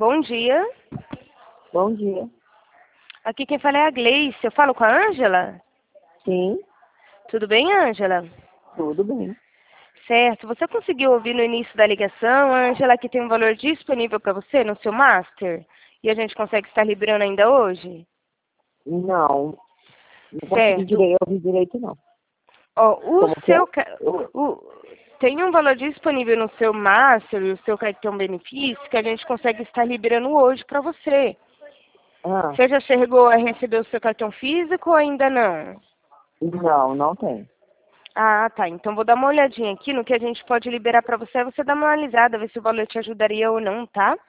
Bom dia. Bom dia. Aqui quem fala é a Gleice. Eu falo com a Ângela? Sim, Tudo bem, Ângela? tudo bem. Certo. Você conseguiu ouvir no início da ligação, Ângela, que tem um valor disponível para você no seu Master? E a gente consegue estar liberando ainda hoje? Não consegui Certo. ouvir direito, não. Ó, Como que é? tem um valor disponível no seu Master e o seu cartão benefício que a gente consegue estar liberando hoje para você. Ah, Você já chegou a receber o seu cartão físico ou ainda não? não tem. Ah, tá. Então vou dar uma olhadinha aqui no que a gente pode liberar para você. Você dá uma analisada, ver se o valor te ajudaria ou não, tá?